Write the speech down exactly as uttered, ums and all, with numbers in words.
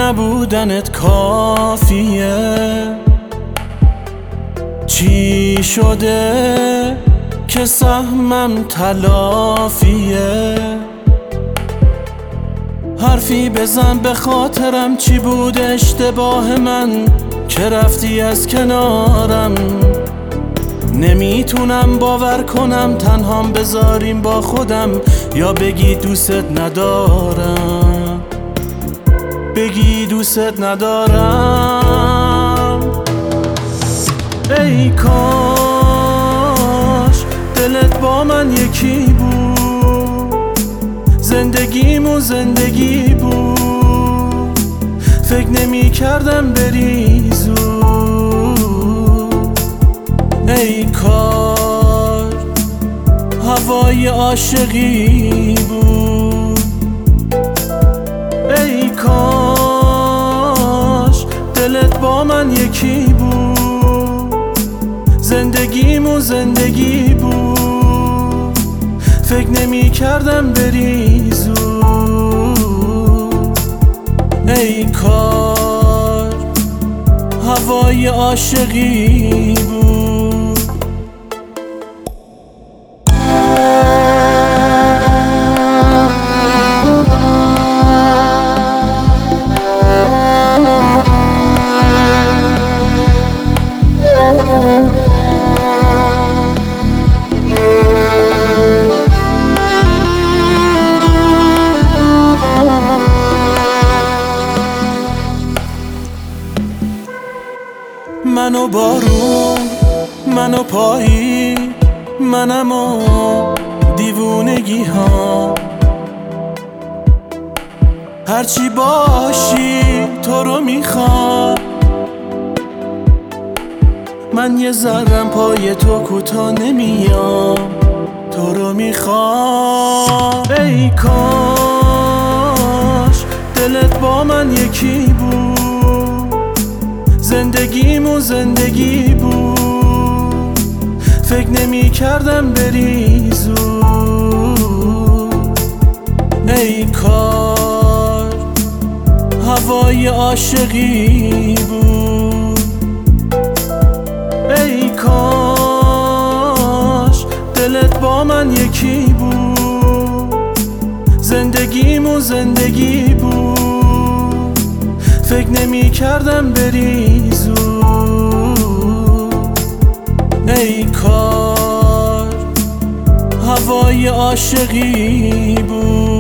نبودنت کافیه. چی شده که سهمم تلافیه؟ حرفی بزن به خاطرم، چی بود اشتباه من که رفتی از کنارم؟ نمیتونم باور کنم تنهام بذاریم با خودم، یا بگی دوست ندارم، بگی دوست ندارم. ای کاش دلت با من یکی بود، زندگیمو زندگی بود. فکر نمی کردم بری زود. ای کاش هوای عاشقی بود. ای کاش دلت با من یکی بود، زندگیمو زندگی بود. فکر نمی کردم بری زود. ای کاش هوای عاشقی بود. منو بارون، منو پایی، منم و دیوونگی ها. هرچی باشی تو رو میخوام، من یه ذرم پای تو کوتا نمیام، تو رو میخوام. ای کاش دلت با من یکی بود، زندگیمو زندگی بود. فکر نمی کردم بری زود. ای کاش هوای عاشقی بود. ای کاش دلت با من یکی بود، زندگیمو زندگی بود. فکر نمی کردم بری زود. ای کاش هوای عاشقی بود.